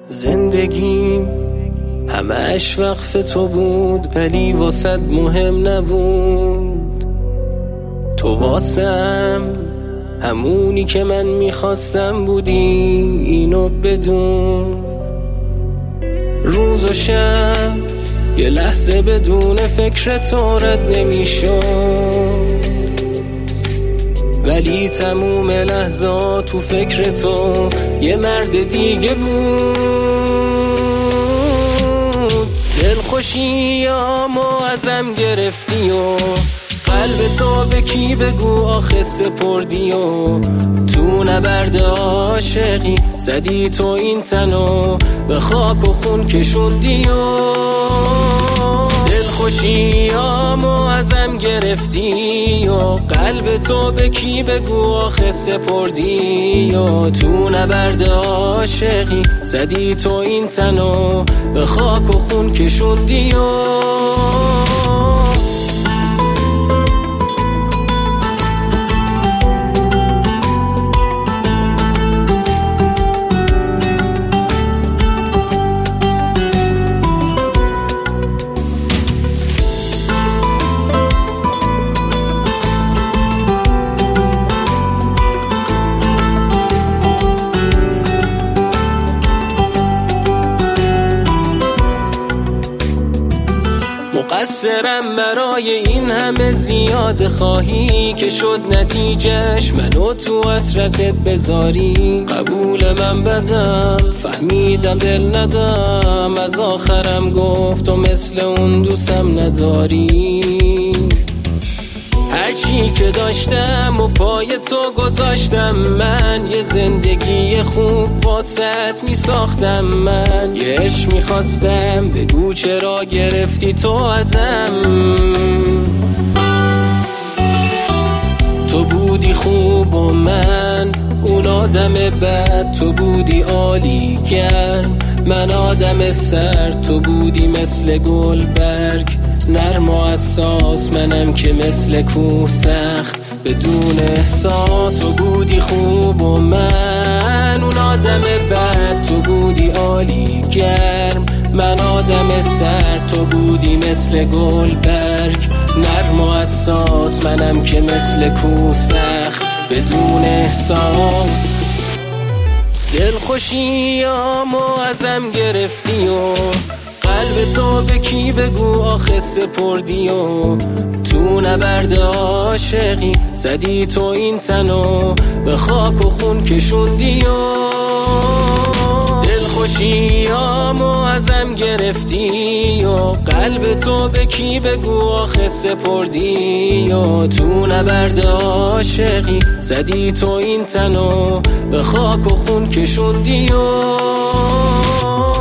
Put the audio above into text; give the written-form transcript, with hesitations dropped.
زندگیم همش وقف تو بود ولی واسد مهم نبود. تو واسم همونی که من میخواستم بودی، اینو بدون. روز و شب یه لحظه بدون فکر تو رد نمیشد، ولی تموم لحظات تو فکر تو یه مرد دیگه بود. دلخوشیامو ازم گرفتی و قلب تو به کی بگو آخه سپردی، و تو نبرد عاشقی زدی تو این تنو به خاک و خون کشوندی. و دلخوشیامو ازم گرفتی و قلب تو به کی بگو آخه سپردی، و تو نبرد عاشقی زدی تو این تنو به خاک و خون کشوندی. مقصرم برای این همه زیاد خواهی که شد نتیجهش منو تو حسرتت بذاری. قبول من بدم، فهمیدم دل ندم، از آخرم گفت و مثل اون دوستم نداری. هرچی که داشتم و پای تو گذاشتم، من یه زندگی خوب واسط می ساختم. من یه عشق می خواستم، بگو چرا گرفتی تو ازم. تو بودی خوب و من اون آدم بد، تو بودی عالی گرم من آدم سرد. تو بودی مثل گلبرگ نرم و حساس، منم که مثل کوه سخت بدون احساس. تو بودی خوب و من اون آدم بد، تو بودی عالی گرم من آدم سرد. تو بودی مثل گلبرگ نرم و حساس، منم که مثل کوه سخت بدون احساس. دلخوشیامو ازم گرفتی و قلب تو به کی بگو آخه سپردی، و تو نبرد عاشقی زدی تو این تنو به خاک و خون کشوندی. و دلخوشیامو ازم گرفتی و قلب تو به کی بگو آخه سپردی، و تو نبرد عاشقی زدی تو این تنو به خاک و خون کشوندی.